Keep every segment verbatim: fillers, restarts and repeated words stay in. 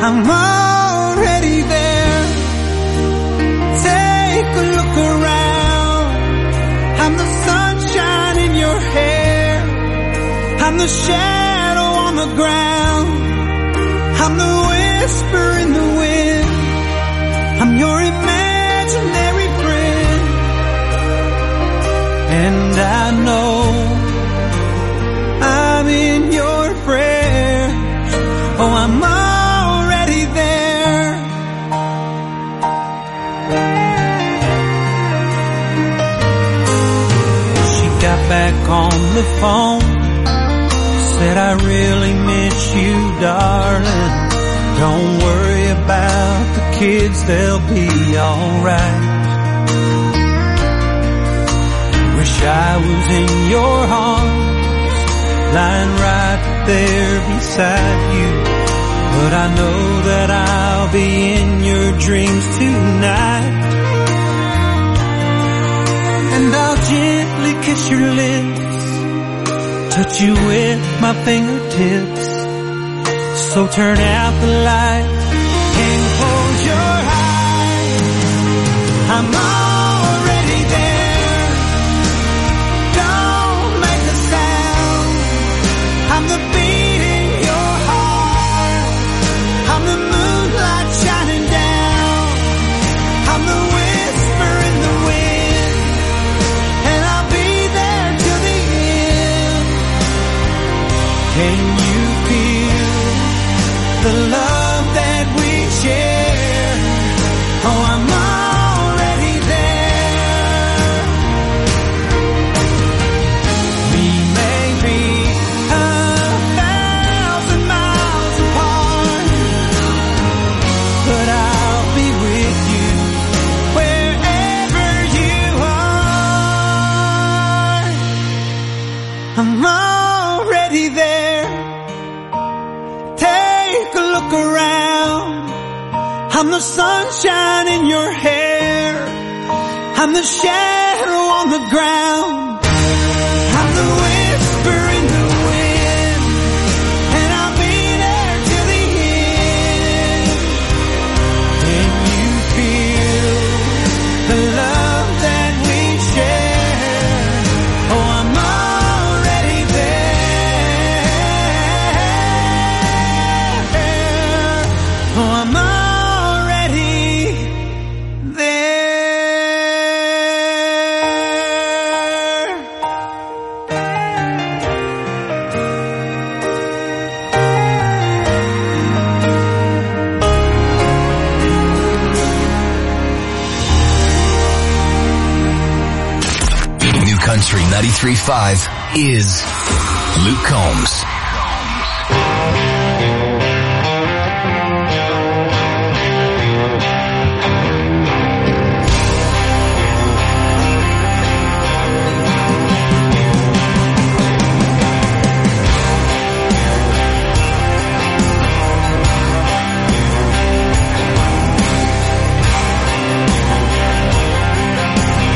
I'm already there. Take a look around. I'm the sunshine in your hair. I'm the shadow on the ground. I'm the whisper in the wind. I'm your imaginary friend. And I know I'm in your prayers. Oh, I'm already there. She got back on the phone, said I really miss you, darling. Don't worry about the kids, they'll be alright. Wish I was in your arms, lying right there beside you. But I know that I'll be in your dreams tonight. And I'll gently kiss your lips, touch you with my fingertips. So turn out the light and close your eyes. I'm already there. Don't make a sound. I'm the beat in your heart. I'm the moonlight shining down. I'm the whisper in the wind. And I'll be there till the end. Can you feel the love that we share? Oh, I'm already there. We may be a thousand miles apart, but I'll be with you wherever you are. I'm already there. Take a look around. I'm the sunshine in your hair. I'm the shadow on the ground. I'm the whisper in the wind. And I'll be there till the end. Can you feel the love that we share? Oh, I'm already there. Oh, I'm already there. New Country ninety-three point five is Luke Combs.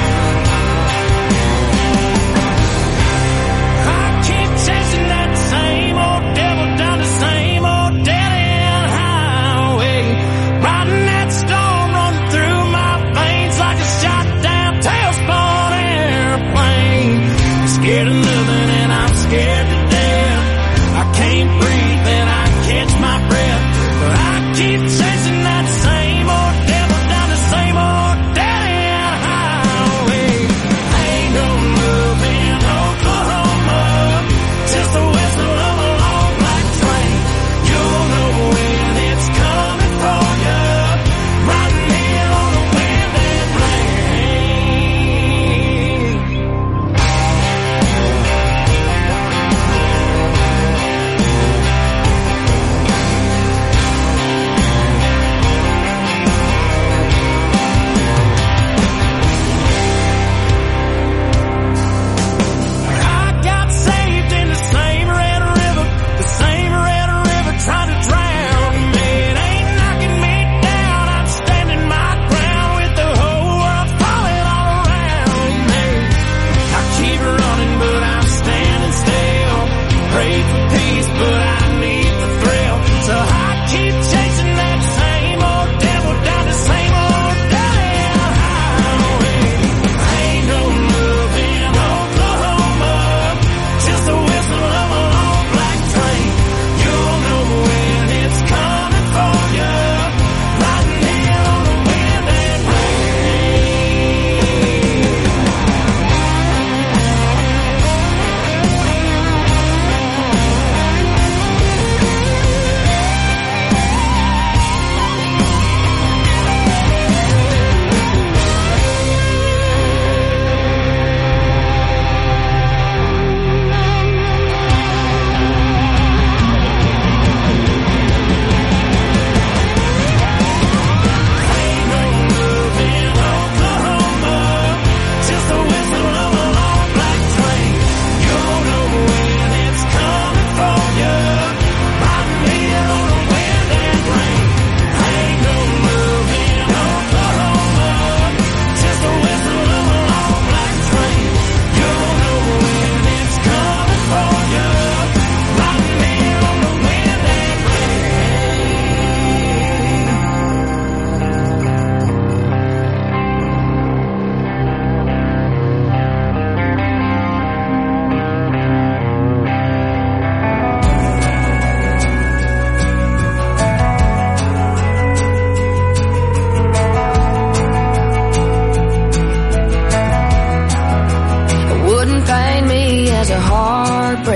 I keep chasing that same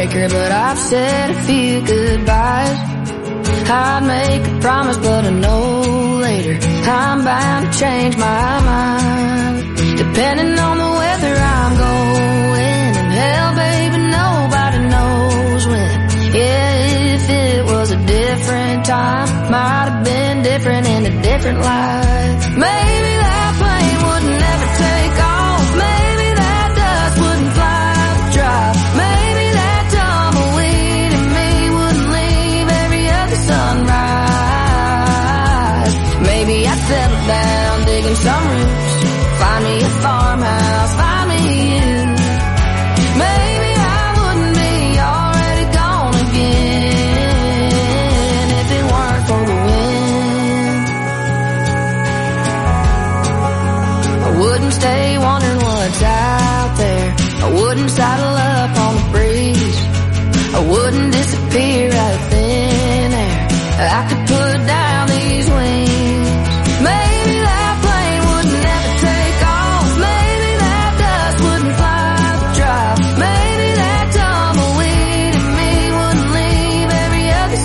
heartbreaker, but I've said a few goodbyes. I'd make a promise, but I know later I'm bound to change my mind. Depending on the weather I'm going, and hell, baby, nobody knows when. Yeah, if it was a different time, might have been different in a different life. Maybe that plane would never take off. Maybe that dust wouldn't fly the drive. Maybe that tumbleweed in me wouldn't leave every other sunrise. Maybe I'd settle down, digging some roots, find me a farmhouse, find me you. Maybe I wouldn't be already gone again if it weren't for the wind. I wouldn't stay wondering what's out there. I wouldn't saddle up on the breeze. I wouldn't disappear out of thin air. I could put down these wings. Maybe that plane would never take off. Maybe that dust wouldn't fly the drive. Maybe that tumbleweed in me wouldn't leave every other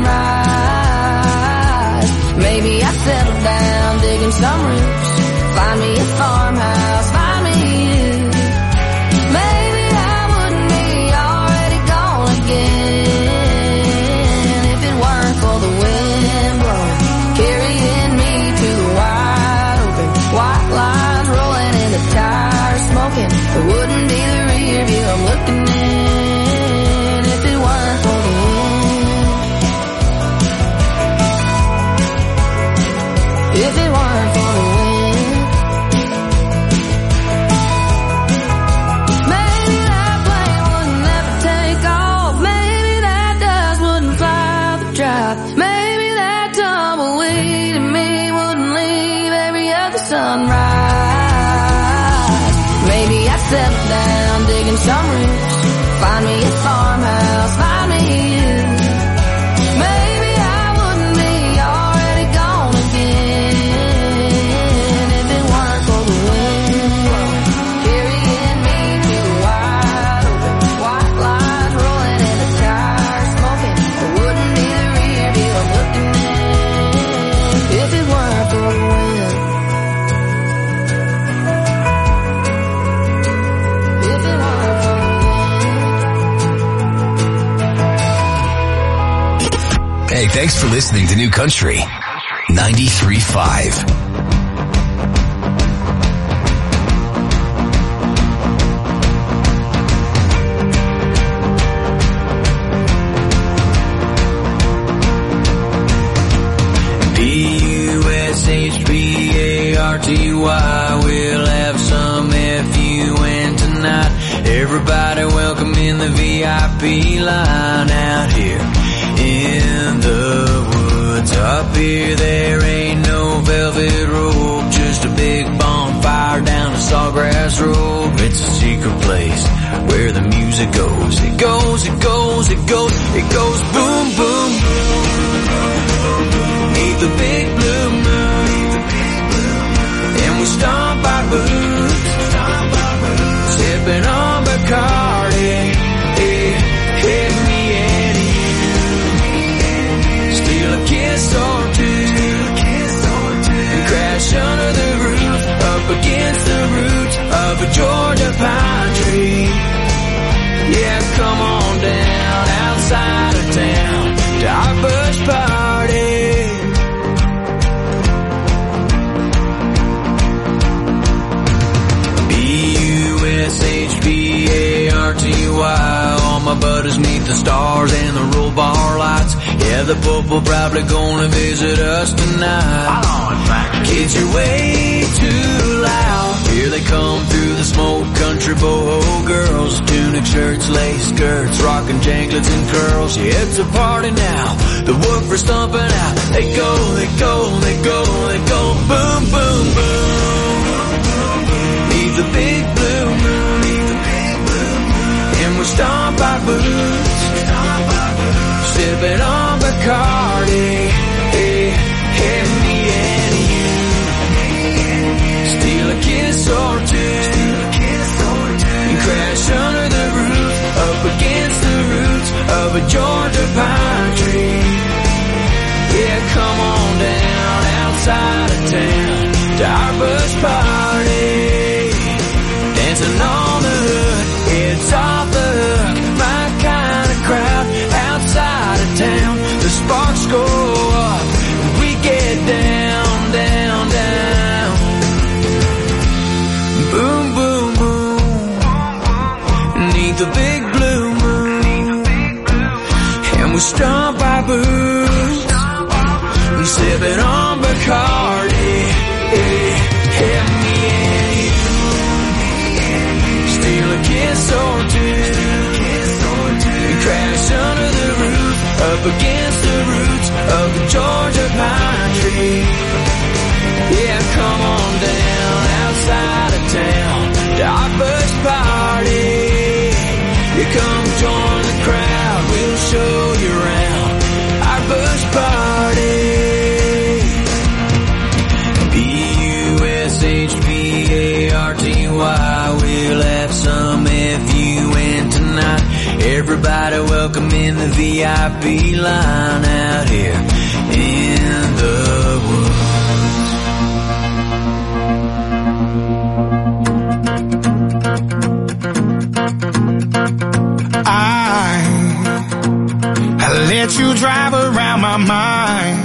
sunrise. Maybe I'd settle down, digging some roots, find me a farmhouse, find me you. Maybe I wouldn't be already gone again if it weren't for the wind blowing, carrying me to the wide open. White lines rolling in the tires smoking. It wouldn't be the rear view I'm looking in if it weren't for the wind. If it weren't for the wind. Maybe that plane would never take off. Maybe that dust wouldn't fly the drive. Maybe that tumbleweed in me wouldn't leave every other sunrise. Maybe I'd settle down, digging some roots, find me a farmhouse, find me you. Maybe I wouldn't be already gone again if it weren't for the wind blowing, carrying me to the wide open. White lines rolling in the tires smoking. It wouldn't be the rear view I'm looking in if it weren't for the wind. If it weren't for the wind. Hey, thanks for listening to New Country ninety-three point five. D U S H B A R T Y. We'll have some F U N tonight. Everybody welcome in the V I P line out here in the woods. Up here there ain't no velvet rope, just a big bonfire down a sawgrass road. It's a secret place where the music goes. It goes, it goes, it goes, it goes boom, boom. Neath the big blue moon, and we stomp our boots, sipping on Bacardi, hey, hey, me and you. Steal a kiss or two, and crash under the roof, up against the roots of a Georgia pine tree. Yeah, come on down outside of town to our bush party. B U S H B A R T Y. All my buddies meet the stars and the roll bar lights. Yeah, the Pope will probably gonna visit us tonight. Kids, you're way too loud. Here they come through the smoke country, boho girls, tunic shirts, lace skirts, rockin' janglets and curls. Yeah, it's a party now. The woofers stomping out. They go, they go, they go, they go, boom, boom, boom. Leave the big blue moon, and we stomp our boots, sipping on Bacardi, hey, hey, me and you. Steal a kiss or two, and crash under the roof, up against the roof Georgia pine tree. Yeah, come on down outside of town to our bush party. Dancing on the hook, it's off the hook, my kind of crowd outside of town. The sparks go up, we get down, down, down. Boom, boom, boom, beneath the big blue moon, and we stomp our boots and sipping on Bacardi. Hey, hey, me and you steal a kiss or two and crash under the roof up against the roots of the Georgia pine tree. Yeah, come on down outside of town to our bush party. You come join the crowd, we'll show you around our bush party. P U S H P A R T Y, we'll have some F U N tonight. Everybody welcome in the V I P line out here in the woods. I let you drive around my mind.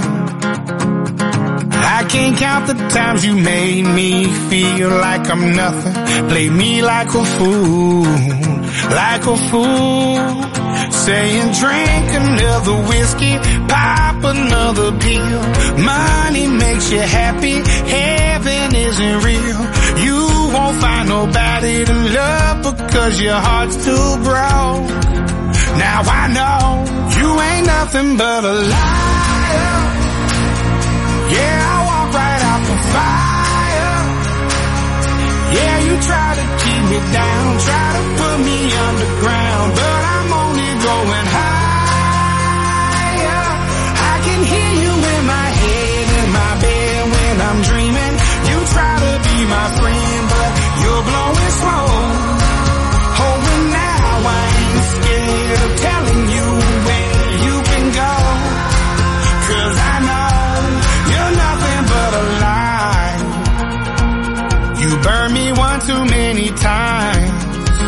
I can't count the times you made me feel like I'm nothing. Play me like a fool, like a fool. Saying drink another whiskey, pop another pill. Money makes you happy, heaven isn't real. You won't find nobody to love because your heart's too broke. Now I know you ain't nothing but a liar. Yeah, I walk right out the fire. Yeah, you try to keep me down, try to put me underground, but I'm only going higher. I can hear you in my head, in my bed when I'm dreaming. You try to be my friend, but you're blowing smoke. Oh, and now I ain't scared of telling you where you can go, 'cause I know you're nothing but a lie. You burned me one too many times,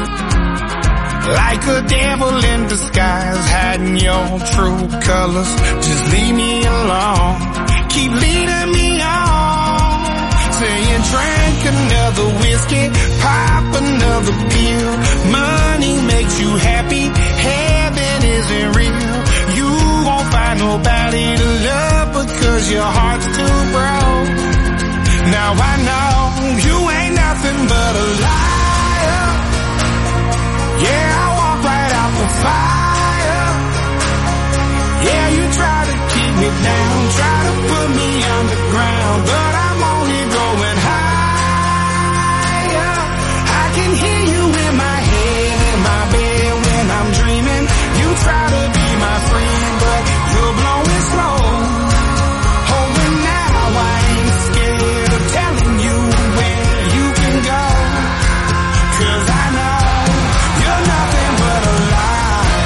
like a devil in disguise, hiding your true colors. Just leave me alone, keep leading me on. Saying drink another whiskey, pop another pill. Money makes you happy, heaven isn't real. You won't find nobody to love because your heart's too broke. Now I know you ain't nothing but a liar. Yeah, I walk right out the fire. Yeah, you try to keep me down, try to put me underground, but I'm only going higher. I can hear you in my head, in my bed when I'm dreaming. You try to be my friend, but you're blowing smoke. Oh, and now I ain't scared of telling you where you can go, 'cause I know you're nothing but a lie.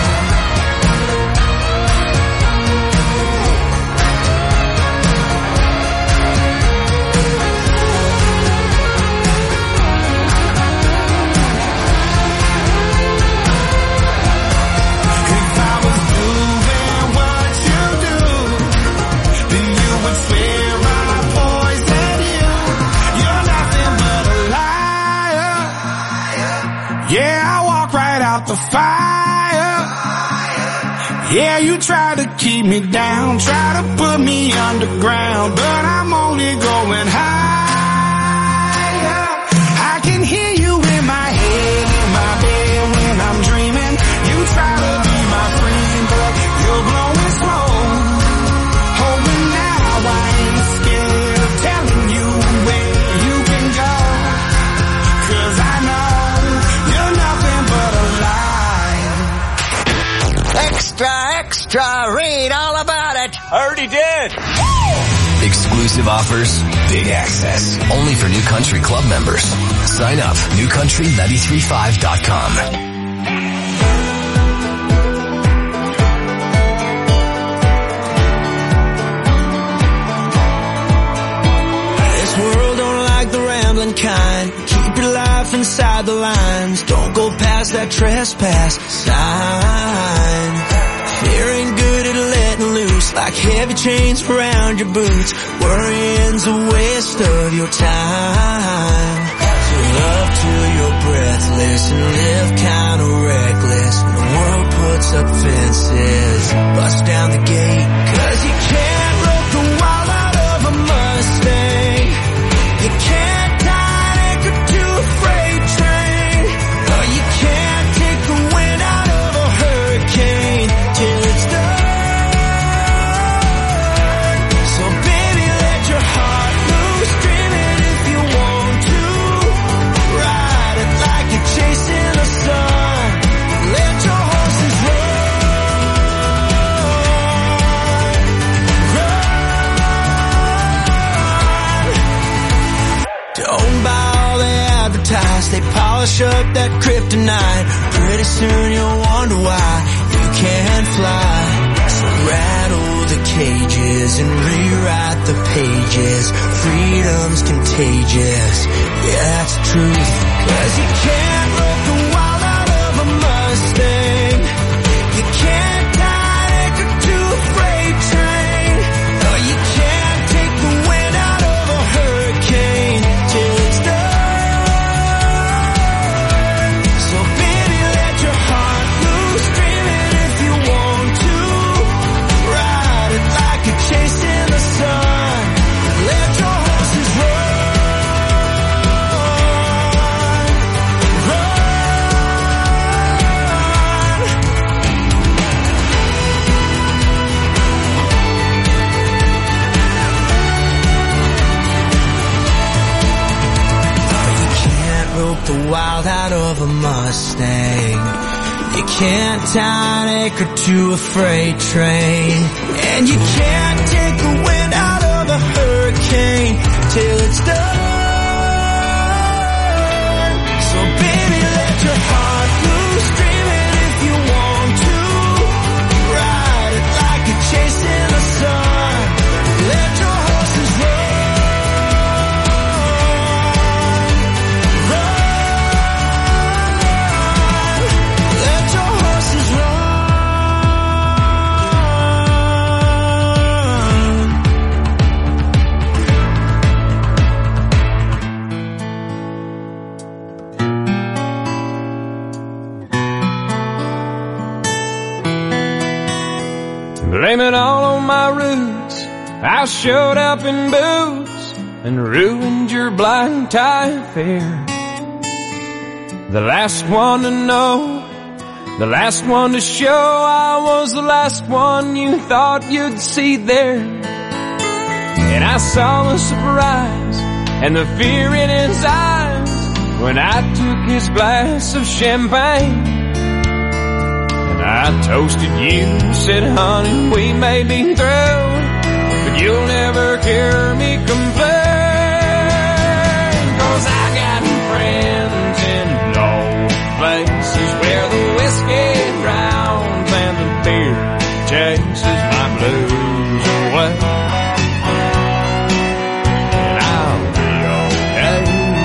If I was doing what you do, then you would swear I poisoned you. You're nothing but a liar. Yeah, I walk right out the fire. Yeah, you try to keep me down, try to put me underground, but I'm only going higher. I can hear you in my head, in my bed when I'm dreaming. You try to be my friend, but you're blowing smoke. Oh, and now I ain't scared of telling you where you can go, 'cause I know you're nothing but a lie. Extra, extra, read all about it. Already did. Exclusive offers, big access. Only for New Country Club members. Sign up, new country nine three five dot com. outside the lines. Don't go past that trespass sign. Fear ain't good at letting loose, like heavy chains around your boots. Worrying's a waste of your time. So love till you're breathless and live kinda reckless. When the world puts up fences, bust down the gate. Cause you can't rope the wild out of a Mustang. You can't tie an anchor to a freight train. Or you can't take the wind out of a hurricane till it's done. So baby, let your heart loose, dream it if you want to. Ride it like you're chasing the sun. Let your horses run, run. Don't buy all they advertise, they polish up that kryptonite. Pretty soon you'll wonder why you can't fly. So rattle the cages and rewrite the pages. Freedom's contagious, yeah, that's the truth. Cause you can't rope the wild out of a Mustang. You can't tie an anchor to a freight train. Or you can't take the wind out of a hurricane till it's done. So baby, let your heart loose, dream it if you want to. Ride it like you're chasing the sun. Let your horses run, run. You can't rope the wild out of a Mustang. You can't tie an anchor to a freight train. And you can't take the wind out of a hurricane till it's done. So baby, let your heart loose, dream it if you want to. Ride it like you're chasing the sun. Let your horses run, run. Let your horses run. Blame it all on my roots. I showed up in boots and ruined your blind tie affair. The last one to know, the last one to show. I was the last one you thought you'd see there. And I saw the surprise and the fear in his eyes when I took his glass of champagne. I toasted you, said, honey, we may be through, but you'll never hear me complain. Cause I got friends in low places where the whiskey drowns and the beer chases my blues away. And I'll be okay.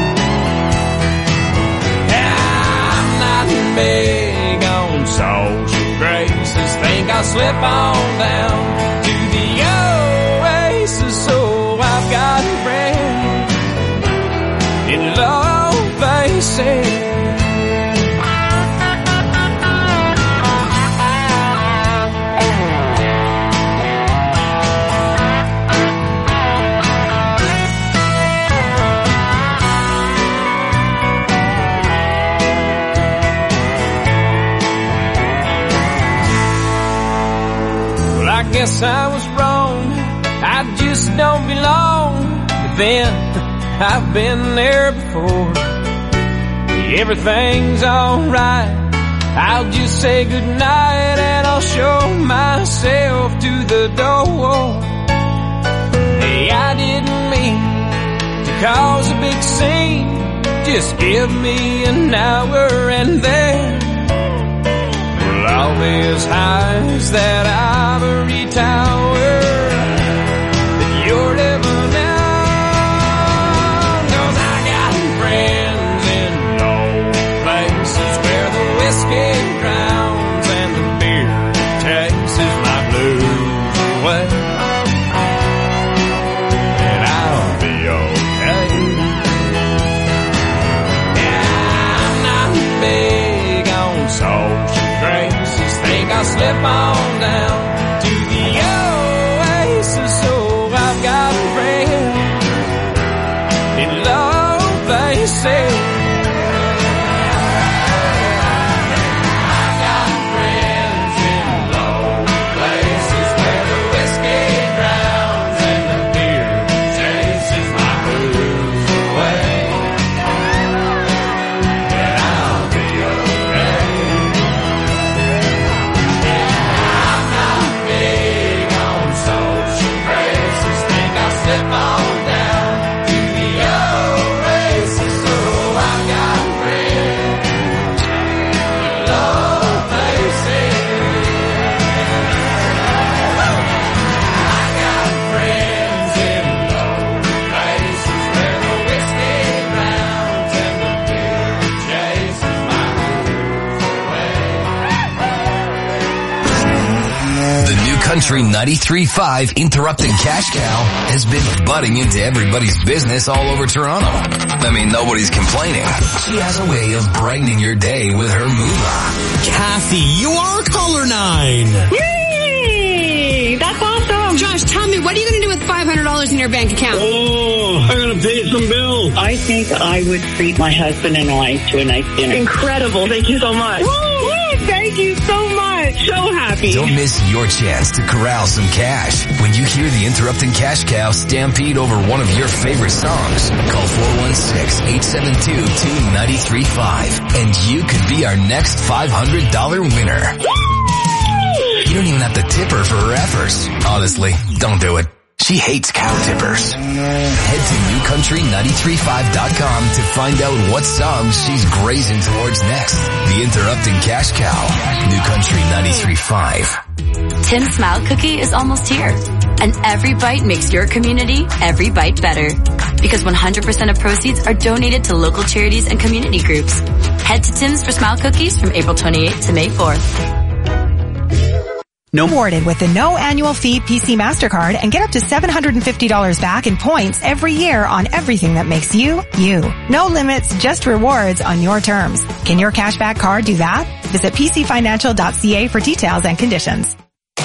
I'm not big on social graces, think I'll slip on down to the oasis. So I've got friends in low places. I guess I was wrong, I just don't belong. But then, I've been there before. Everything's alright, I'll just say goodnight and I'll show myself to the door. Hey, I didn't mean to cause a big scene, just give me an hour and then all these highs that ivory tower that you're living on. Cause I got friends in low Country ninety-three point five Interrupting Cash Cow has been butting into everybody's business all over Toronto. I mean, nobody's complaining. She has a way of brightening your day with her moolah. Kathy, you are color nine. Yay! That's awesome. Josh, tell me, what are you going to do with five hundred dollars in your bank account? Oh, I'm going to pay some bills. I think I would treat my husband and I to a nice dinner. Incredible. Thank you so much. Woo, woo, thank you so much. So happy. Don't miss your chance to corral some cash when you hear the Interrupting Cash Cow stampede over one of your favorite songs. Call four one six, eight seven two, two nine three five and you could be our next five hundred dollars winner. You don't even have to tip her for her efforts. Honestly, don't do it. She hates cow tippers. Head to new country nine three five dot com to find out what songs she's grazing towards next. The Interrupting Cash Cow. New Country ninety-three point five. Tim's Smile Cookie is almost here. And every bite makes your community every bite better. Because one hundred percent of proceeds are donated to local charities and community groups. Head to Tim's for Smile Cookies from April twenty-eighth to May fourth. No. Awarded with the no annual fee P C MasterCard and get up to seven hundred fifty dollars back in points every year on everything that makes you, you. No limits, just rewards on your terms. Can your cashback card do that? Visit p c financial dot c a for details and conditions.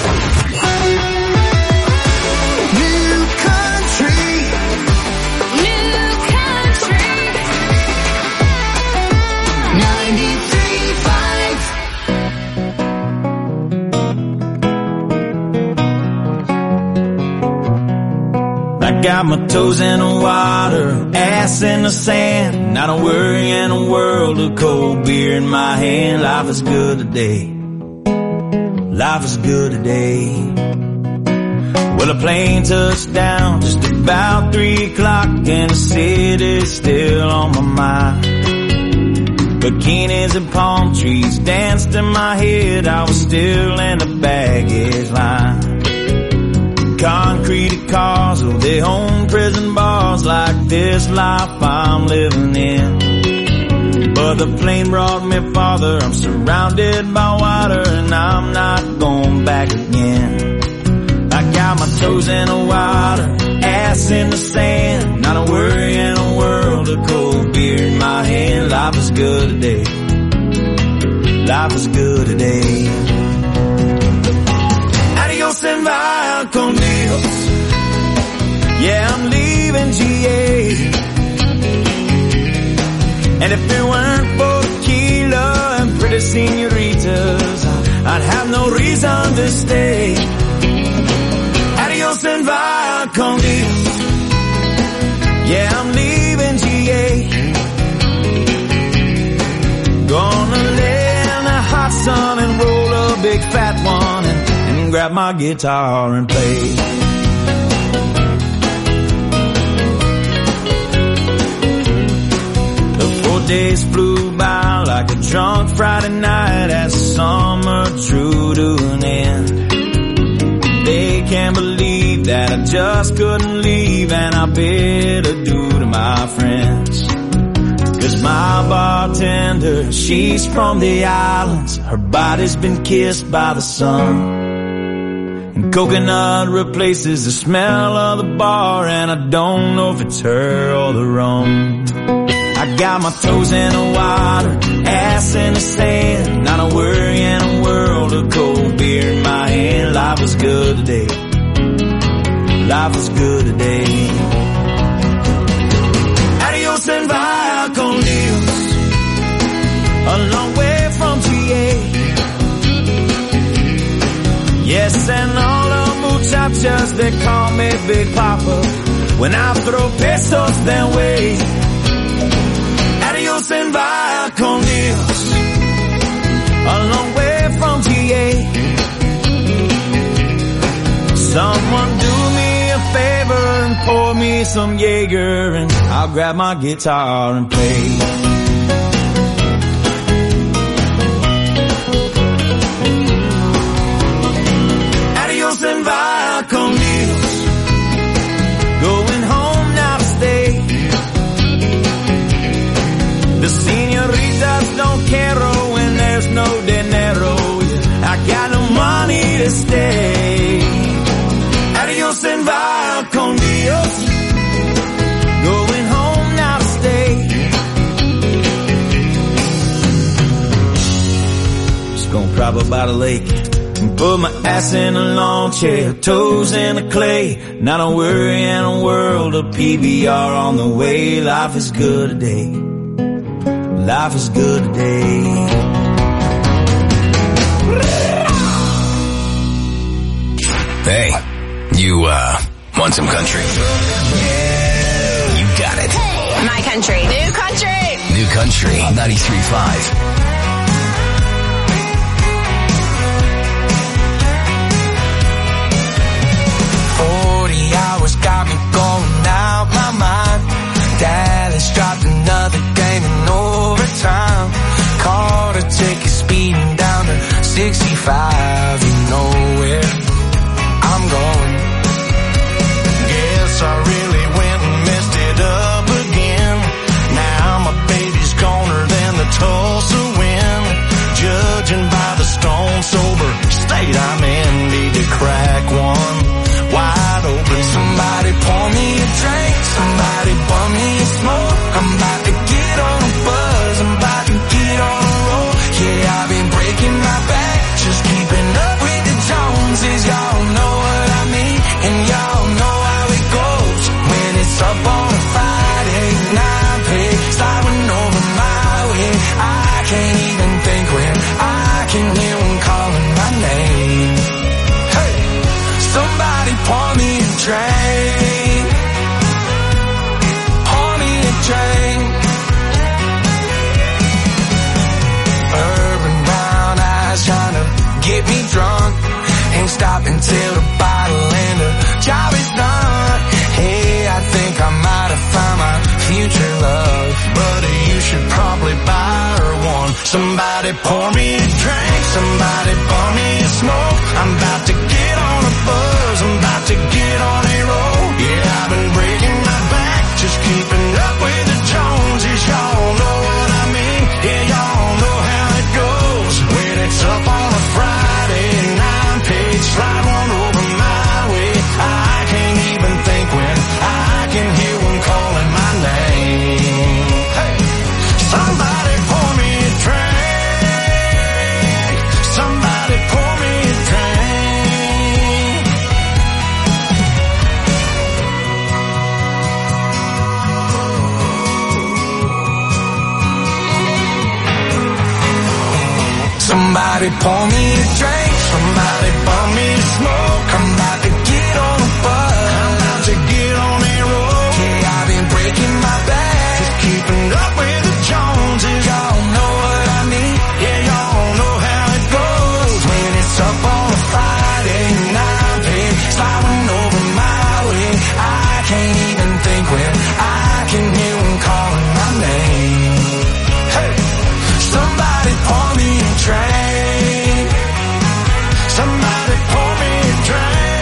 Got my toes in the water, ass in the sand, not a worry in a world of cold beer in my hand. Life is good today, life is good today. Well, a plane touched down just about three o'clock and the city's still on my mind. Bikinis and palm trees danced in my head, I was still in the baggage line. Concrete cars, oh, they own prison bars like this life I'm living in. But the plane brought me farther, I'm surrounded by water and I'm not going back again. I got my toes in the water, ass in the sand, not a worry in a world of cold beer in my hand. Life is good today, life is good today. Adios and via con Dios. Yeah, I'm leaving G A. And if it weren't for tequila and pretty senoritas, I'd have no reason to stay. Adios and via con Dios. Yeah, I'm leaving G A. Gonna lay in the hot sun and roll a big fat one and grab my guitar and play. The four days flew by like a drunk Friday night as summer drew to an end. They can't believe that I just couldn't leave, and I bid adieu to my friends. Cause my bartender, she's from the islands, her body's been kissed by the sun. And coconut replaces the smell of the bar, and I don't know if it's her or the rum. I got my toes in the water, ass in the sand, not a worry in a world of cold beer in my hand. Life is good today, life is good today. Adios and via con Dios, a long way from G A. Yes, and all the muchachas, they call me Big Papa when I throw pesos their way. Adios and via con Dios, a long way from G A. Someone do me a favor and pour me some Jaeger, and I'll grab my guitar and play. And via con Dios, going home now to stay. The senoritas don't care when there's no dinero. I got no money to stay. Adios and vaya con Dios. Going home now to stay. Just gonna prop up by the lake and put my ass in a lawn chair, toes in the clay. Not a worry in a world of P B R on the way. Life is good today. Life is good today. Hey, you, uh, want some country? You got it. My country. New country. New country, ninety-three point five. forty hours got me going out my mind. Dallas dropped another game in overtime. Caught a ticket speeding down to sixty-five. You know where I'm going. Guess I really went and messed it up again. Now my baby's goner than the Tulsa wind. Judging by the stone sober state I'm in, need to crack one wide open. Somebody pour me a drink, somebody bum me a smoke. I'm about to get on a buzz, I'm about to get on a roll. Yeah, I've been breaking my back, just keeping up with the Joneses. Y'all know what I mean, and y'all know how it goes. When it's up on a Friday, nine pay, sliding over my way. I can't even think when I can hear them calling my name. Hey, somebody pour me a drink, pour me a drink. Urban brown eyes trying to get me drunk. Ain't stopping till the bottle and the job is done. Hey, I think I might have found my future love, but you should probably buy her one. Somebody pour me a drink, somebody pour me a smoke. I'm about to get on a buzz, I'm about to get on a roll. Yeah, I've been breaking my back, just keeping up with the Joneses. Y'all know what I mean, yeah, y'all know how it goes. When it's up on a Friday, nine page, slide one over my way. I can't even think when I can hear them calling my name. Hey, somebody pour me a drink, somebody pour me a drink. Somebody pour me a drink, somebody pour me a smoke. I'm about to get on a buzz, I'm about to get on a roll. Yeah, I've been breaking my back, just keeping up with the Joneses. Y'all know what I mean, yeah, y'all know how it goes. When it's up on a Friday, nine pay, sliding over my way. I can't even think when I can hear them calling my name. Hey, somebody pour me a drink, somebody pour me a drink.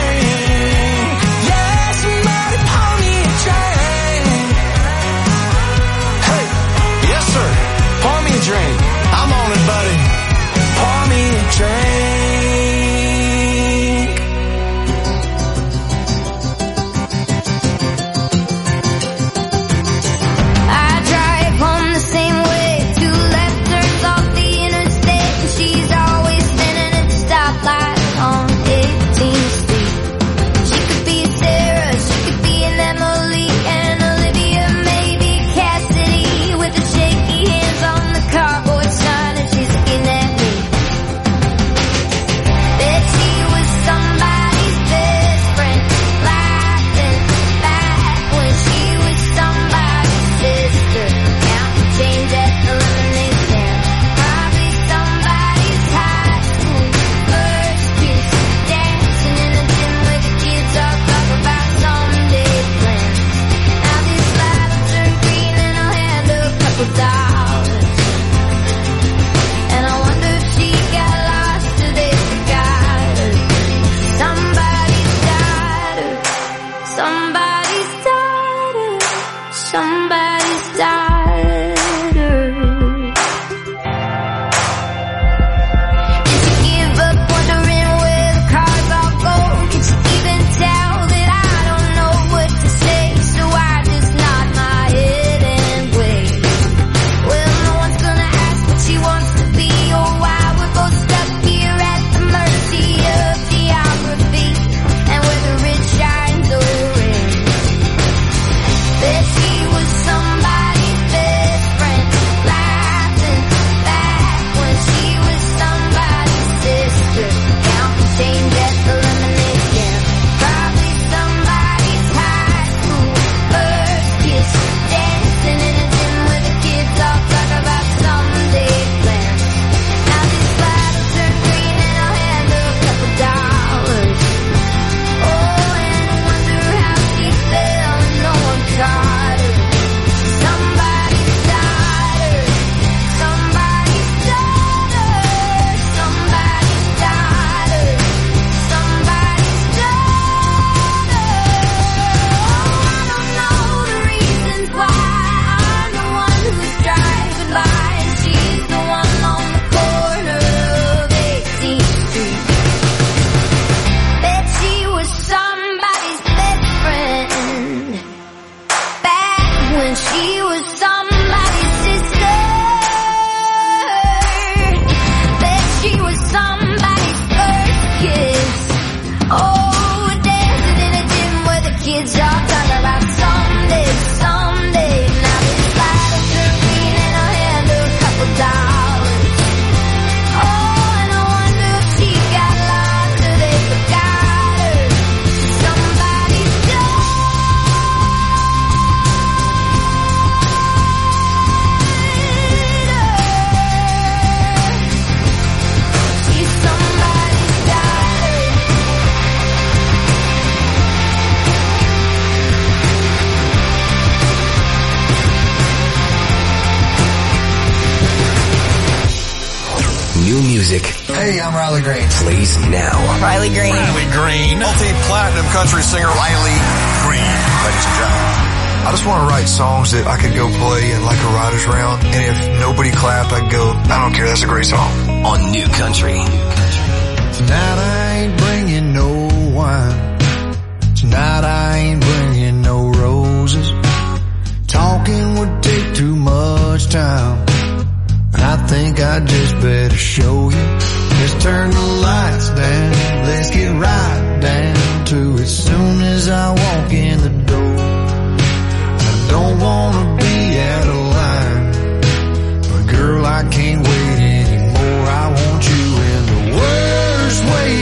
Riley Green. Plays now. Riley Green. Riley Green. Multi-platinum country singer Riley Green. Ladies and gentlemen. I just want to write songs that I could go play in like a writer's round. And if nobody clapped, I'd go, I don't care, that's a great song. On New Country. Tonight I ain't bringing no wine. Tonight I ain't bringing no roses. Talking would take too much time. I think I just better show you. Let's turn the lights down. Let's get right down to it soon as I walk in the door. I don't wanna be out of line, but girl, I can't wait anymore. I want you in the worst way.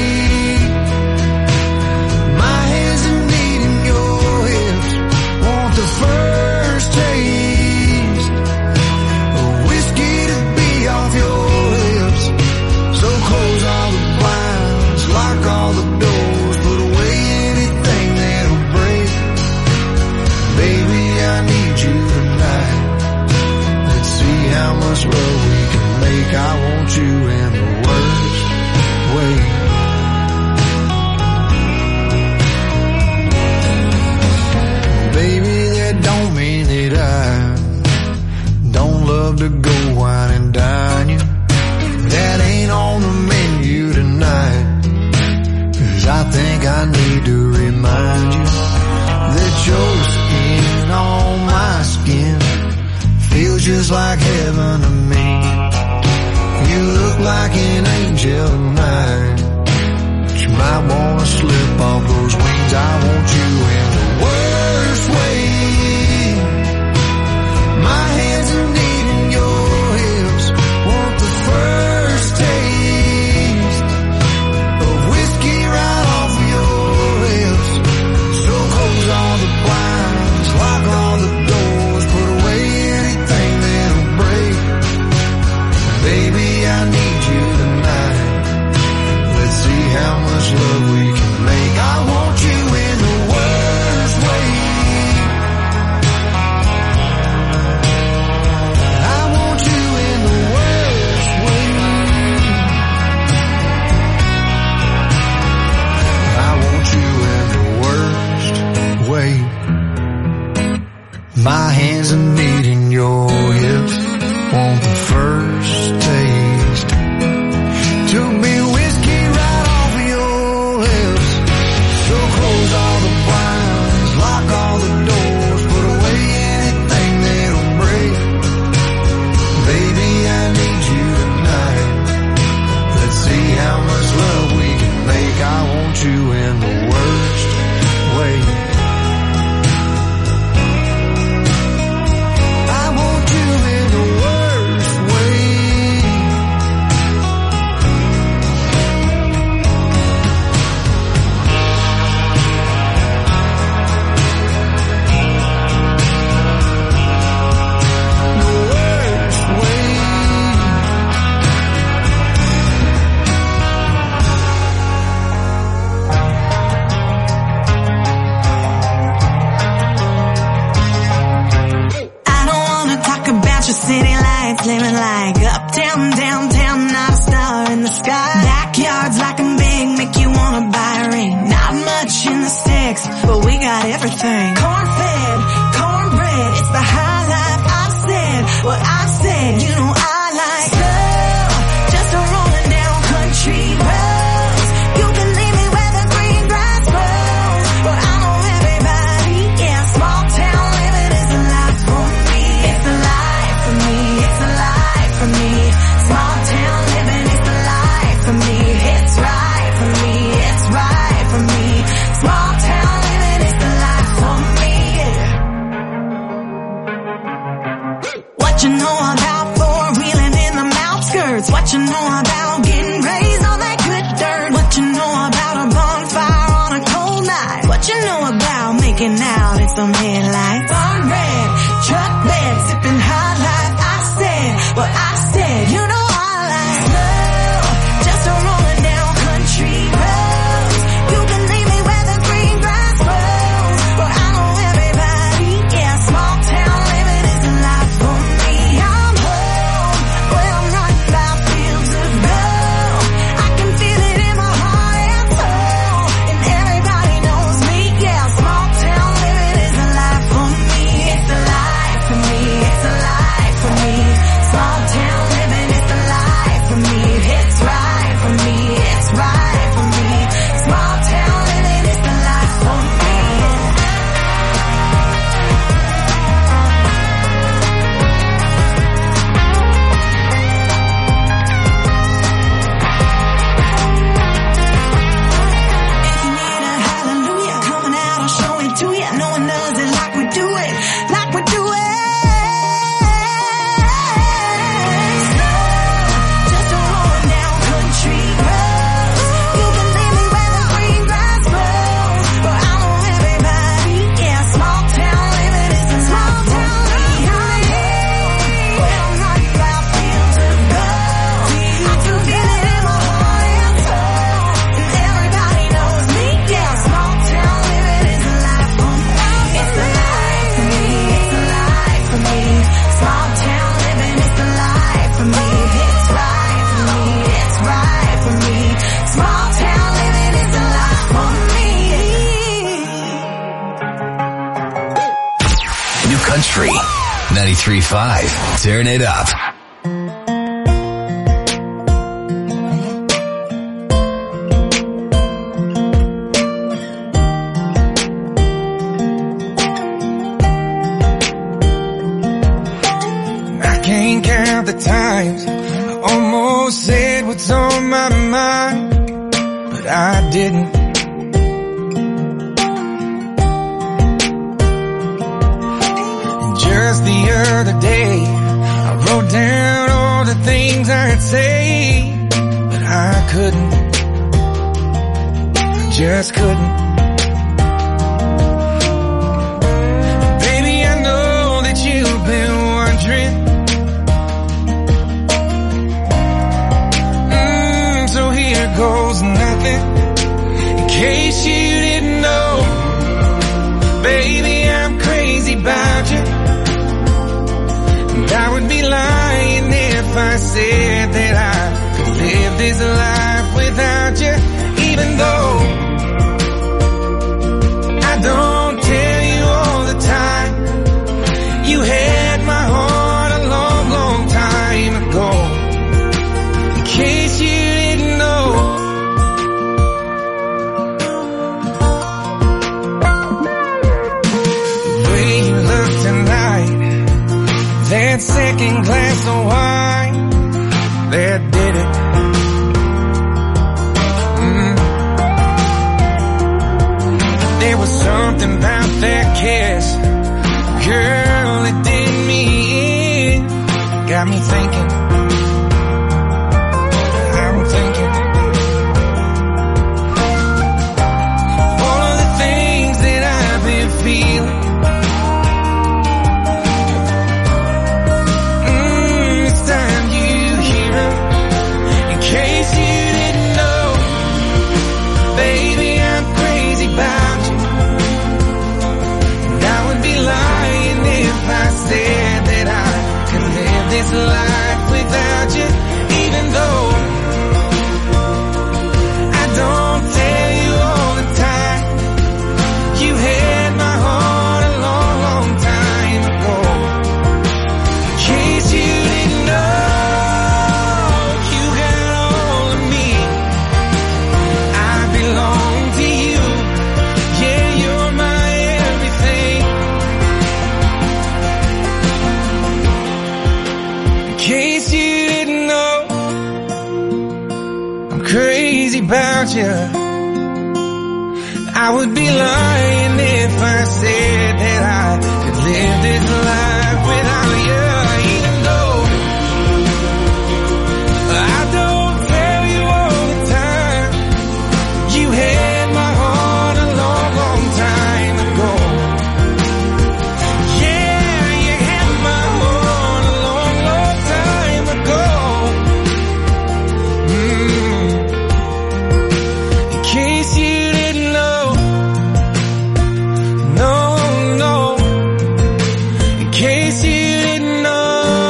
My hands are needing your hips. Want the first taste of whiskey to be off your lips. So close all the blinds, lock all the doors, put away anything that'll break. Baby, I need you tonight. Let's see how much love we can make. I want you in the worst way. Baby, that don't mean that I don't love to go wine and dine you. That ain't on the menu tonight. 'Cause I think I need to remind you that your skin on my skin feels just like heaven to me. You look like an angel tonight, but you might wanna slip off those wings. I want you in the worst way. My hands are needing your hips. Want the first taste of whiskey right off your lips. So close all the blinds, lock all the doors, put away anything that'll break. Baby, I need you tonight. Let's see how much love we can make. I want you in the worst way. I want you in the worst way. I want you in the worst way. My hands are needing your hips. Want the first taste to be whiskey right off your lips. So close all the blinds, lock all the doors, put away anything that'll break. Baby, I need you tonight. Let's see how much love we can make. I want you in the worst way. I want you in the worst way. The worst way. I don't wanna talk about your city lights, living like uptown, downtown, not a star in the sky. Backyards like I'm big, make you wanna buy a ring. Not much in the sticks, but we got everything. Corn-fed, cornbread, it's the high life. I've said what I've said, you know I like slow, just a rolling down country roads. You can leave me where the green grass grows, but I know everybody, yeah, small town living is a life for me. It's a life for me, it's a life for me. Small town living is the life for me. It's right for me, it's right for me. Small town living is the life for me, yeah. What you know about four-wheeling in the outskirts? What you know about getting raised on that good dirt? What you know about a bonfire on a cold night? What you know about making out in some headlights? Barn red, truck bed, sipping high life. I said what I said, you know I like slow, just a rolling down country roads. You can leave me where the green grass grows, but I know everybody, yeah, small town living is a life for me. I'm home, well I'm riding by fields of gold. I can Country. ninety-three point five. Turn it up. I can't count the times I almost said what's on my mind, but I didn't. Just the other day, I wrote down all the things I'd say, but I couldn't. I just couldn't. Baby, I know that you've been wondering. Mm, so here goes nothing. In case you didn't know, baby, I'm crazy about you. I would be lying if I said that I could live this life without you, even though I don't tell you all the time. You had my heart a long, long time ago. In case you didn't know. The way you look tonight, that second glass of wine, that did it. Mm. There was something about that kiss, girl, it did me in. Got me thinking, I'm thinking all of the things that I've been feeling. Said that I could live this life without you, even though I don't tell you all the time. You had my heart a long, long time ago. In case you didn't know, you got all of me. I belong to you. Yeah, you're my everything. In case you didn't know, I'm crazy about you. I would be lying if I said that I could live this life without you, even though I don't tell you all the time. You had my heart a long, long time ago. Yeah, you had my heart a long, long time ago. Mm. In case you didn't know, no, no. In case you didn't know.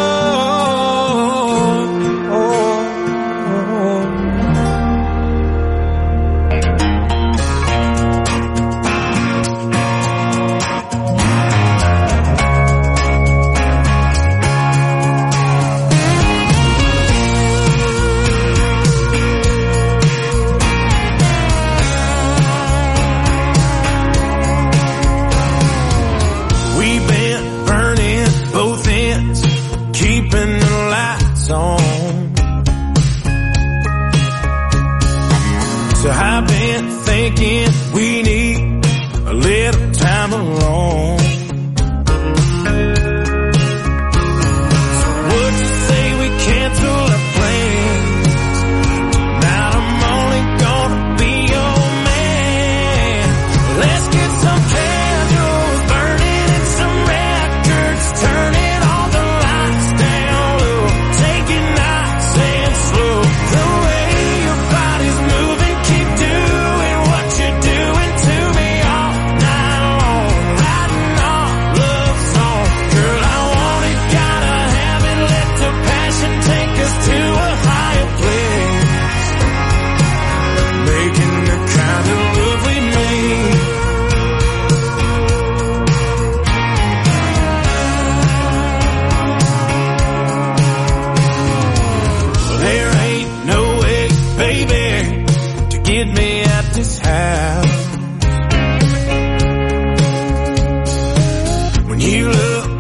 We've been burning both ends, keeping the lights on. So I've been thinking we need a little time alone. So would you say we cancel our plans? Now I'm only gonna be your man. Let's get some candles burning and some records, turning all the lights down low, taking nights and slow. The way your body's moving, keep doing what you're doing to me all night long.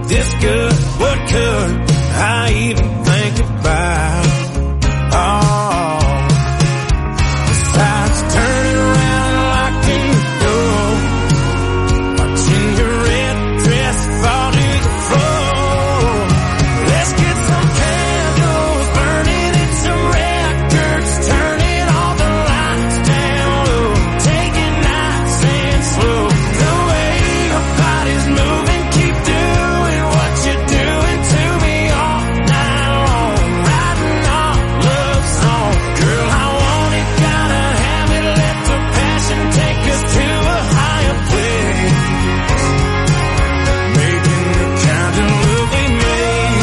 this good, what could I even think about? Oh, besides turning around and locking the door, watching your red dress fall to the floor. Let's get some candles burning and some records, turning all the lights down low, taking nights and slow. The way your body's moving, keep doing what you're doing to me all night long, writing all love song. Girl, I want it, gotta have it, let the passion take us to a higher place, making the kind of love we made,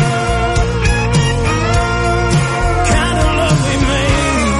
kind of love we made.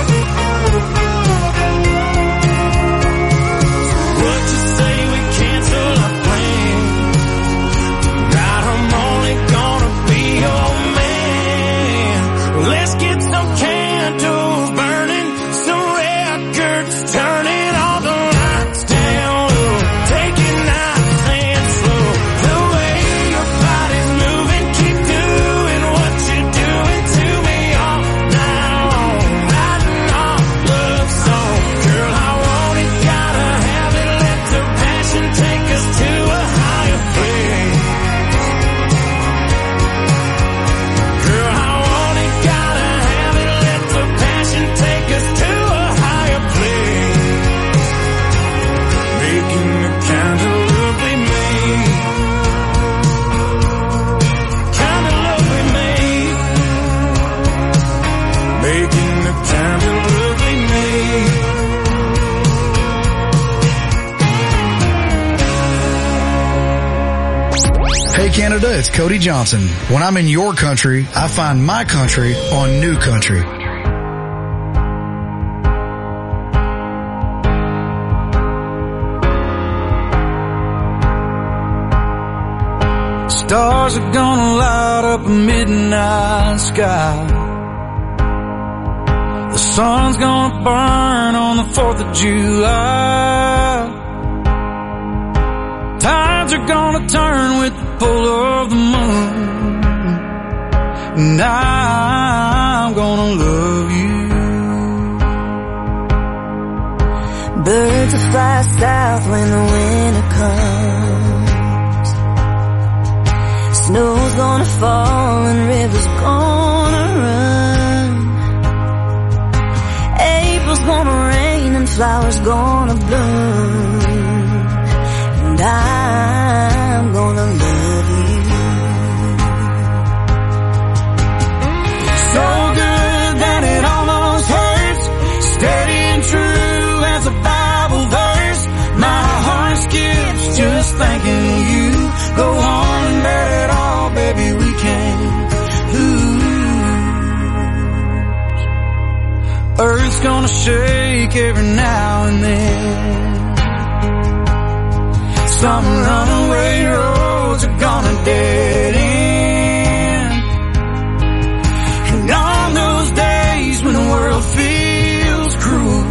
What you say, we cancel our plans? Tonight I'm only gonna be your man. Let's get some candles burning, some records turning, all the lights down low, taking nights and slow. The way your body's moving, keep doing what you're doing to me all night long, writing all love songs. Girl, I want it, gotta have it, let the passion take us to a higher place. Girl, I want it, gotta have it, let the passion take us to a higher place, making the kind of love we made, kind of love we made, making the kind of love we made. Hey Canada, it's Cody Johnson. When I'm in your country, I find my country on New Country. Stars are gonna light up a midnight sky. The sun's gonna burn on the fourth of July. Tides are gonna turn with the pull of the moon, and I'm gonna love you. Birds will fly south when the winter comes. Snow's gonna fall and rivers gonna run. April's gonna rain and flowers gonna bloom, and I'm gonna love you. So good that it almost hurts, steady and true as a Bible verse. My heart skips just thinking of you. Go on and let it all, baby, we can lose. Earth's gonna shake every now and then. Some runaway roads are gonna dead end. And on those days when the world feels cruel,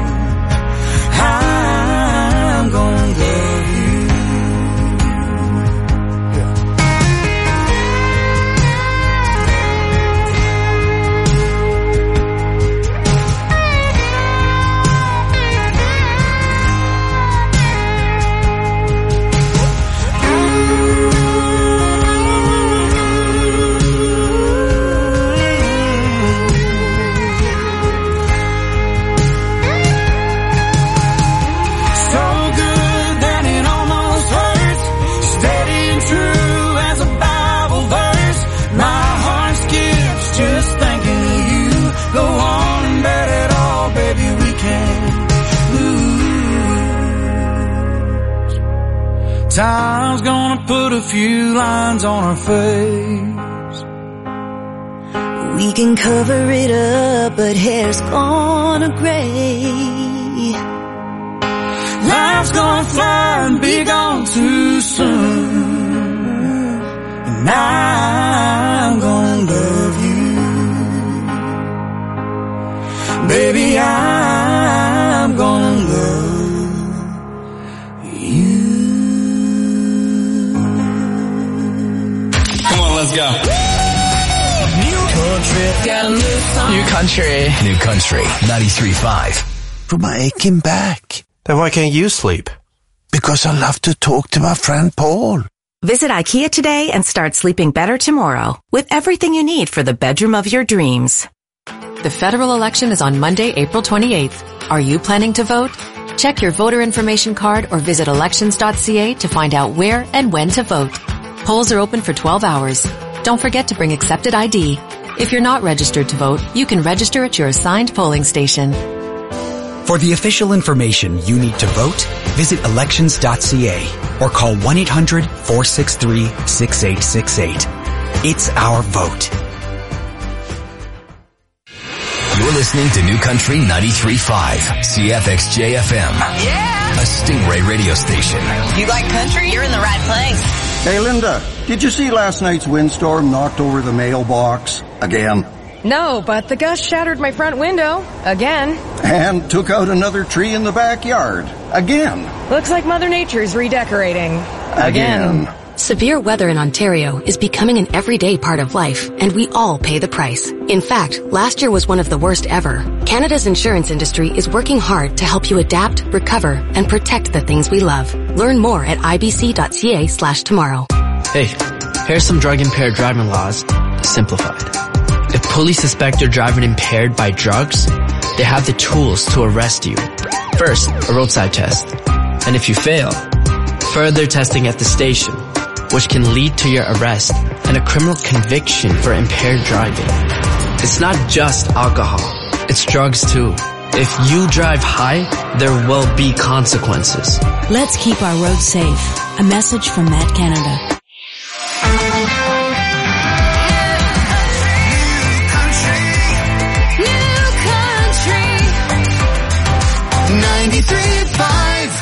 I'm gonna love you. Time's gonna put a few lines on our face. We can cover it up, but hair's gonna gray. Life's gonna fly and be gone too soon, and I'm gonna love you. Baby, I'm gonna love you. let's go. New country. Got a new song. New country. New country. ninety-three point five. For my aching back. Then why can't you sleep? Because I love to talk to my friend Paul. Visit IKEA today and start sleeping better tomorrow with everything you need for the bedroom of your dreams. The federal election is on Monday, April twenty-eighth. Are you planning to vote? Check your voter information card or visit elections dot c a to find out where and when to vote. Polls are open for twelve hours. Don't forget to bring accepted I D. If you're not registered to vote, you can register at your assigned polling station. For the official information you need to vote, visit elections dot c a or call one eight hundred four six three six eight six eight. It's our vote. You're listening to New Country ninety-three point five, C F X J F M. Yeah! A Stingray radio station. You like country? You're in the right place. Hey, Linda, did you see last night's windstorm knocked over the mailbox again? No, but the gust shattered my front window. Again. And took out another tree in the backyard. Again. Looks like Mother Nature's redecorating. Again. Again. Severe weather in Ontario is becoming an everyday part of life, and we all pay the price. In fact, last year was one of the worst ever. Canada's insurance industry is working hard to help you adapt, recover, and protect the things we love. Learn more at I B C dot C A slash tomorrow. Hey, here's some drug-impaired driving laws, simplified. If police suspect you're driving impaired by drugs, they have the tools to arrest you. First, a roadside test. And if you fail, further testing at the station, which can lead to your arrest and a criminal conviction for impaired driving. It's not just alcohol, it's drugs too. If you drive high, there will be consequences. Let's keep our roads safe. A message from Met Canada. ninety-three point five.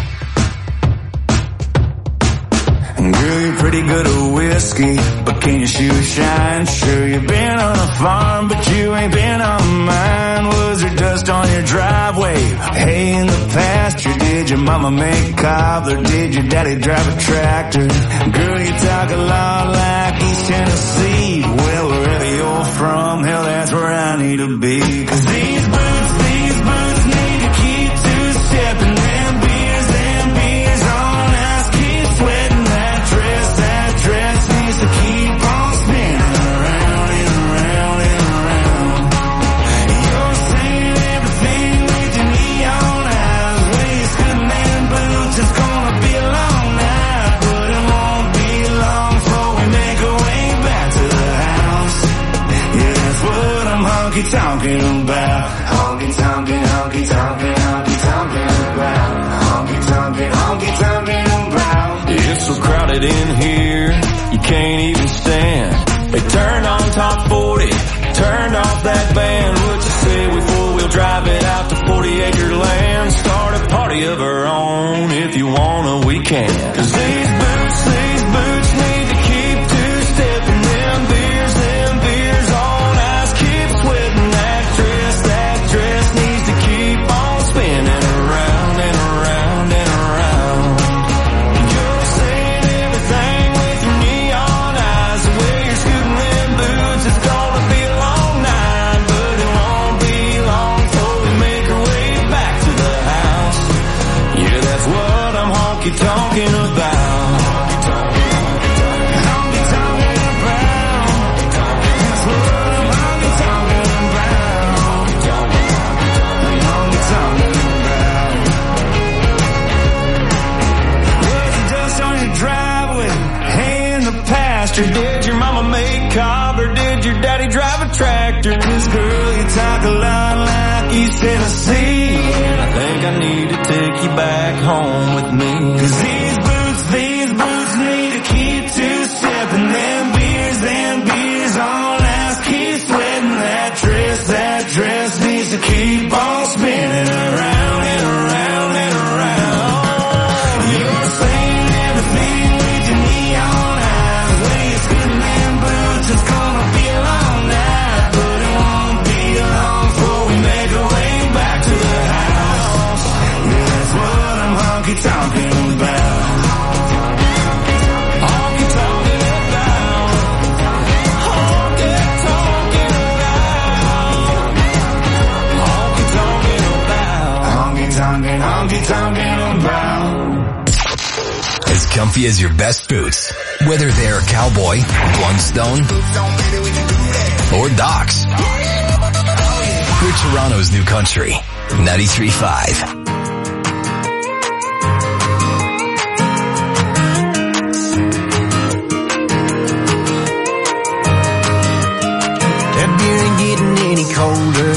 Girl, you're pretty good at whiskey, but can your shoes shine? Sure, you've been on a farm, but you ain't been on mine. Was there dust on your driveway? Hay in the pasture? Did your mama make cobbler? Did your daddy drive a tractor? Girl, you talk a lot like East Tennessee. Well, wherever you're from, hell, that's where I need to be. Cause these boots, these boots need to keep two-stepping. Them beers, them beers on ice, keep sweating. That dress, that dress needs to keep on spinning around and around and around. You're saying everything with your neon eyes. Waistcoat and boots, it's gonna be a long night, but it won't be long before we make our way back to the house. Yeah, that's what I'm honky-tonking about. Honky-tonking, honky-tonking, honky-tonking about. Honky-tonking, honky-tonking about. It's so crowded in here, you can't even stand. They turned on top forty, turned off that band. What you say we four-wheel drive it out to forty acre land? Start a party of our own, if you wanna we can. Cause these boots, these boots need to keep two-stepping. Them beers, them beers on ice, keep sweating. That dress, that dress needs to keep on spinning around and around and around. You're saying everything with your neon eyes. The way you're scooting them boots, it's gonna be a long night, but it won't be long before we make our way back to the house. Yeah, that's what I'm honky-tonking about. Honky-tonking about. That's what I'm honky-tonking about. Honky-tonking about. Was the dust on your driveway? Hay in the pasture? Did your mama make cob or did your daddy drive a tractor? Cause girl, you talk a lot like East Tennessee, and I think I need to take you back home with me. Cause these boots, these boots need to keep two-stepping. Them beers, them beers on ice, keep sweating. That dress, that dress needs to keep on spinning around and around and around. You're saying everything with your neon eyes. The way you're scooting them boots, it's gonna be a long night, but it won't be long before we make our way back to the house. Yeah, that's what I'm honky-tonking about. comfy as your best boots. Whether they're Cowboy, Blundstone, or Docs. We're Toronto's new country. ninety-three point five. Any colder,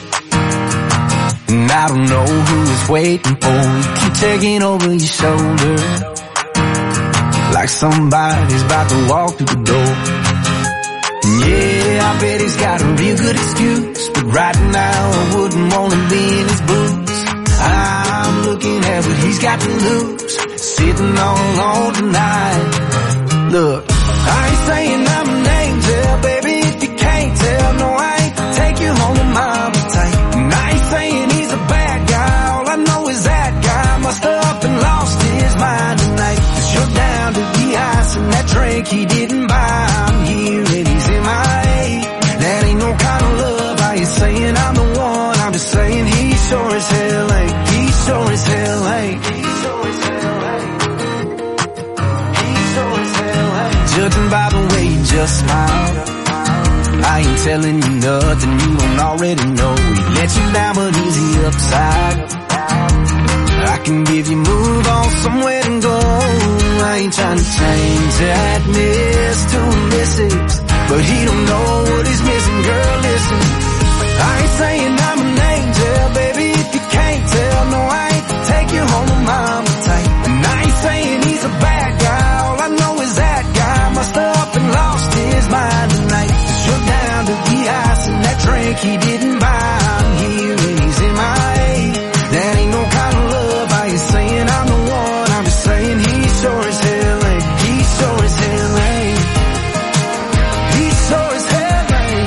and I don't know who is waiting for you. Keep taking over your shoulder, like somebody's about to walk through the door. And yeah, I bet he's got a real good excuse, but right now I wouldn't want to be in his boots. I'm looking at what he's got to lose, sitting on all tonight. Look, I ain't saying I'm an angel, baby, if you can't tell, no I ain't take you home to mama tight. And I ain't saying he's a bad guy, all I know is that guy must have up and lost his mind tonight. Cause you're down to the ice and that drink he didn't buy. I'm here and he's in my A. That ain't no kind of love, I ain't saying I'm the one, I'm just saying he sure as hell ain't. He sure as hell ain't. He sure as hell ain't. He sure as hell ain't. Judging by the way you just smiled, I ain't telling you nothing you don't already know. He let you down but easy upside. I can give you move on somewhere to go. I ain't trying to change that miss to a missus, but he don't know what he's missing, girl, listen. I ain't saying I'm an angel, baby, if you can't tell, no I ain't take you home to mama tight. And I ain't saying he's a bad guy, all I know is that guy must have up and lost his mind tonight. You're down to the ice and that drink he didn't buy. I'm here and he's in my A. That ain't no kind of love, I ain't saying I'm the one, I'm just saying he sure as hell ain't. He sure as hell ain't. He sure as hell ain't.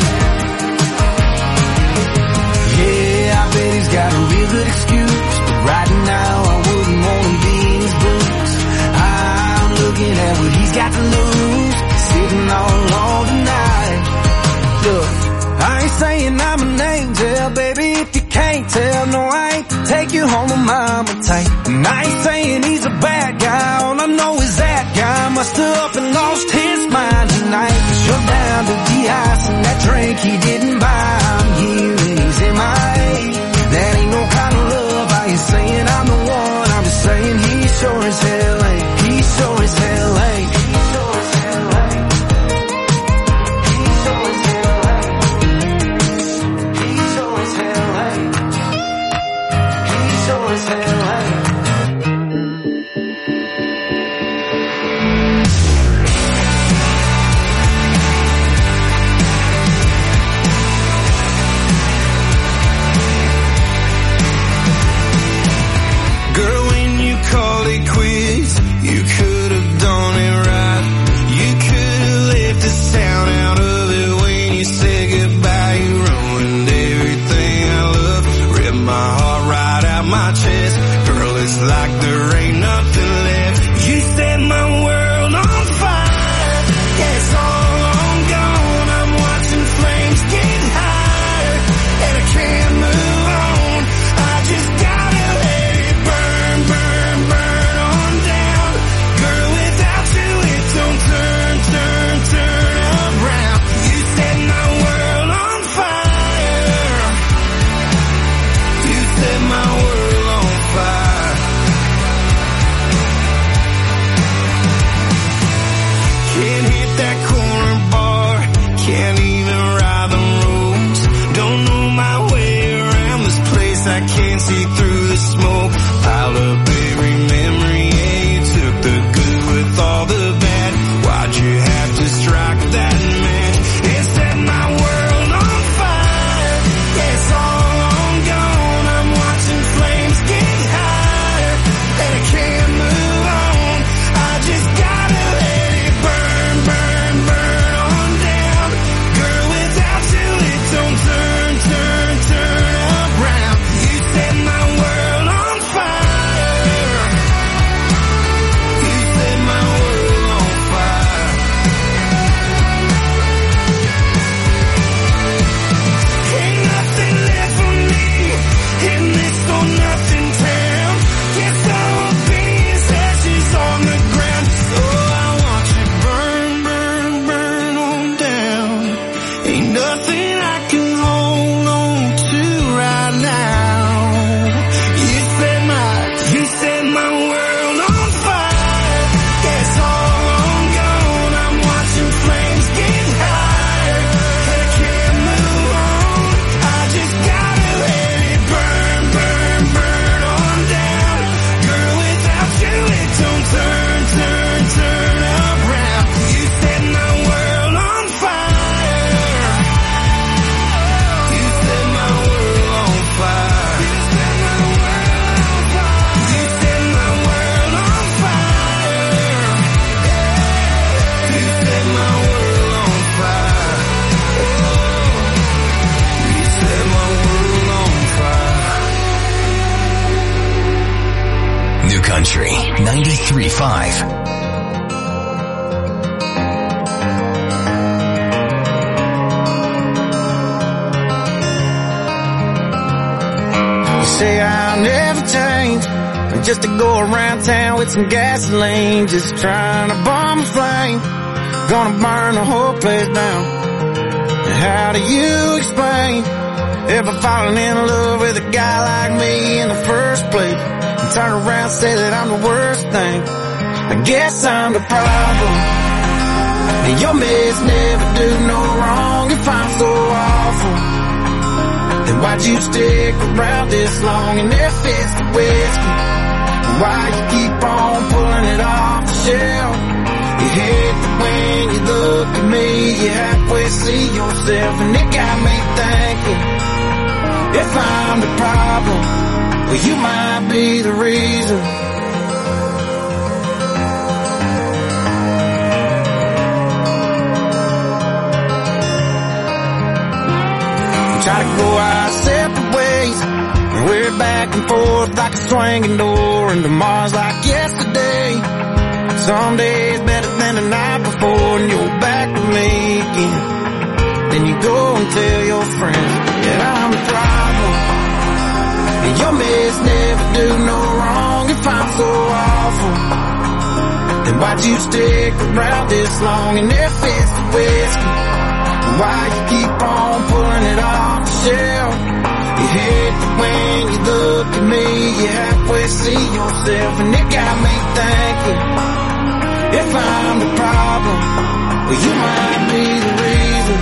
Yeah, I bet he's got a real good excuse, but right now I wouldn't want to be in his boots. I'm looking at what he's got to lose, sitting all alone tonight. Look, I ain't saying I'm an angel, baby, if you can't tell, no I ain't take you home to mama tight. And I ain't saying he's a bad guy, all I know is that guy must have up and lost his mind tonight. Cause you're down to the ice and that drink he didn't buy. I'm here and he's in my A. That ain't no kind of love, I ain't saying I'm the one, I'm just saying he sure as hell ain't. He sure as hell ain't. He sure as hell ain't. He sure as hell ain't. He sure as hell ain't. He sure as hell ain't. Girl, when you called it quits, you could have done it right. You could have left the sound out of it when you said goodbye. You ruined everything I love, ripped my heart right out my chest. Girl, it's like there ain't nothing left. You set my world on fire. Yeah, it's all on gone. I'm watching flames get higher, and I can't move on. I just gotta let it burn, burn, burn on down. Girl, without you it don't turn, turn, turn around. You set my world on fire. You set my world on fire. Can't hit that corner bar, can't even ride the roads. Don't know my way around this place, I can't see through the smoke. Piled up every memory, yeah, you took the good with all the bad. Why'd you have to strike that match and set my world on fire? Yeah, it's all on gone. I'm watching flames get higher, and I can't move on. I just gotta let it burn, burn, burn on down. Girl, without you it don't turn, turn, turn around. You set my world on ninety-three point five. Say I'll never change, just to go around town with some gasoline, just trying to bomb a flame, gonna burn the whole place down. And how do you explain ever falling in love with a guy like me in the first place, and turn around and say that I'm the worst thing? I guess I'm the problem, and your mess never do no wrong. If I'm so awful, then why'd you stick around this long? And if it's the whiskey, why you keep on pulling it off the shelf? You hate that when you look at me, you halfway see yourself. And it got me thinking, if I'm the problem, well, you might be the reason. Try to go our separate ways, and we're back and forth like a swinging door, and tomorrow's like yesterday. Some days better than the night before, and you're back with me again. Then you go and tell your friends that I'm the problem, and your mess never do no wrong. If I'm so awful, then why'd you stick around this long? And if it's the whiskey, why you keep on pulling it off the shelf? You hate that when you look at me, you halfway see yourself. And it got me thinking, if I'm the problem, well, you might be the reason.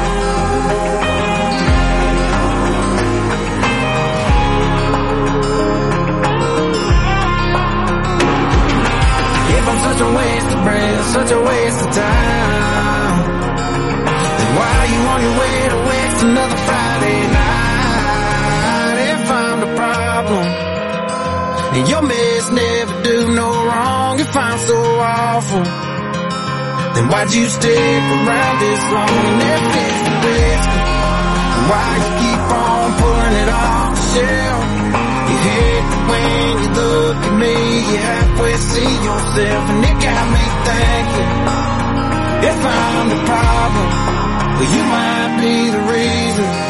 If I'm such a waste of breath, such a waste of time, why are you on your way to waste another Friday night? If I'm the problem, and your mess never do no wrong. If I'm so awful, then why'd you stick around this long? And if it's the whiskey, why you keep on pulling it off the shelf? You hate that when you look at me, you halfway see yourself. And it got me thinking, if I'm the problem, well, you might be the reason.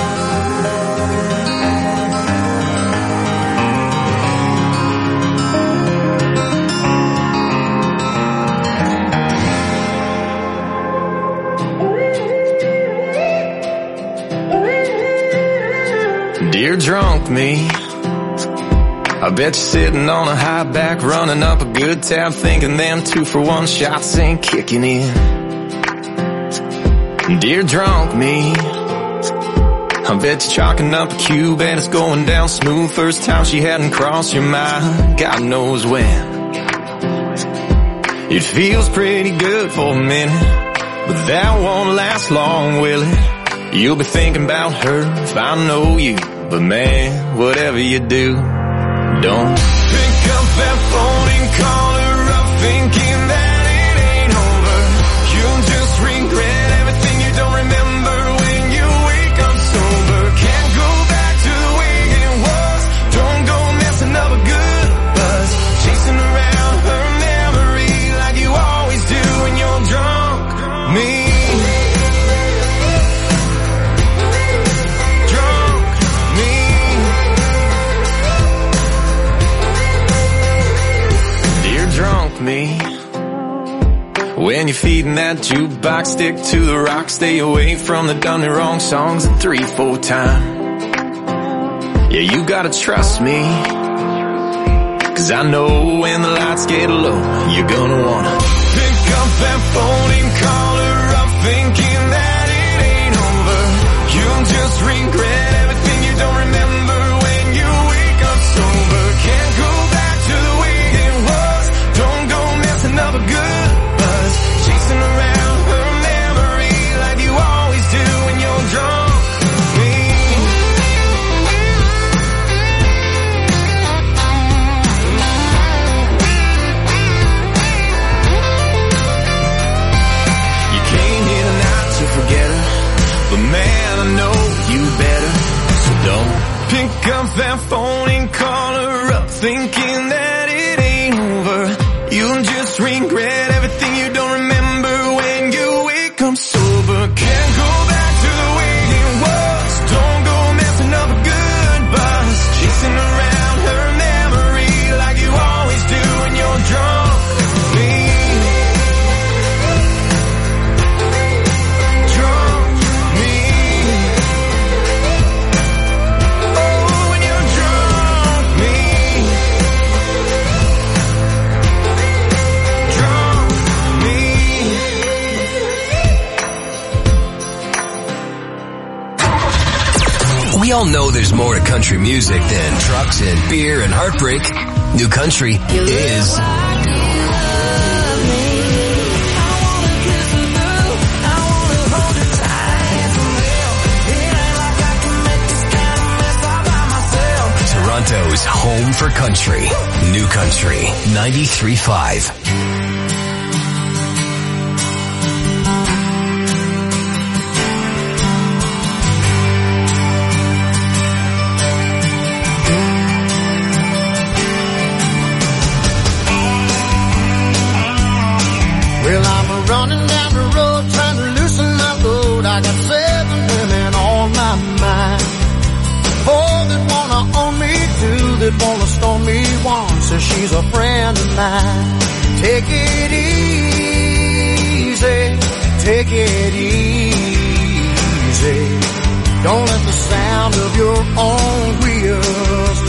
Dear drunk me, I bet you're sitting on a high back, running up a good tab, thinking them two for one shots ain't kicking in. Dear drunk me, I bet you're chalking up a cube and it's going down smooth. First time she hadn't crossed your mind, God knows when. It feels pretty good for a minute, but that won't last long, will it? You'll be thinking about her if I know you, but man, whatever you do, don't pick up that phone and call her up thinking that it ain't over. You'll just regret everything you don't remember when you wake up sober. Can't go back to the way it was. Don't go messing up a good buzz, chasing around her memory like you always do when you're drunk. Me, drunk me. When you're feeding that jukebox, stick to the rock, stay away from the done and wrong songs a three, four time. Yeah, you gotta trust me, cause I know when the lights get low, you're gonna wanna pick up that phone and call her up thinking that it ain't over. You'll just regret everything you don't remember when you wake up sober. Can't go back to the way it was. Don't go messing up a good buzz, chasing around her memory like you always do when you're drunk. Me, you came here tonight to forget her, but man, I know you better. So don't pick up that phone and call her up thinking that it ain't over. regret everything you don't remember when you wake up sober. Can't go back to the way it was. Don't go messing up a good buzz. Chasing around her memory like you always do when you're drunk. Me. Drunk. Me. Oh, when you're drunk. Me. Drunk. Me. We all know there's more to country music than trucks and beer and heartbreak. New Country is Toronto's home for country. New Country ninety-three point five. Well, I'm running down the road trying to loosen my load. I got seven women on my mind. Four that wanna own me, two that wanna stone me, one says she's a friend of mine. Take it easy, take it easy. Don't let the sound of your own wheels